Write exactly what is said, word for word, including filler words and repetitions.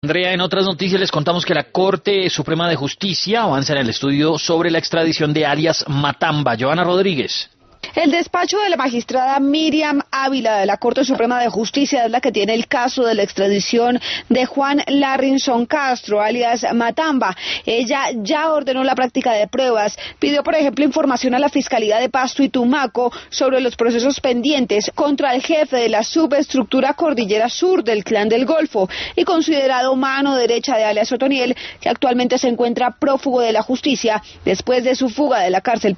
Andrea, en otras noticias les contamos que la Corte Suprema de Justicia avanza en el estudio sobre la extradición de alias Matamba. Joana Rodríguez. El despacho de la magistrada Miriam Ávila de la Corte Suprema de Justicia es la que tiene el caso de la extradición de Juan Larrinson Castro, alias Matamba. Ella ya ordenó la práctica de pruebas, pidió por ejemplo información a la Fiscalía de Pasto y Tumaco sobre los procesos pendientes contra el jefe de la subestructura Cordillera Sur del Clan del Golfo y considerado mano derecha de alias Otoniel, que actualmente se encuentra prófugo de la justicia después de su fuga de la cárcel.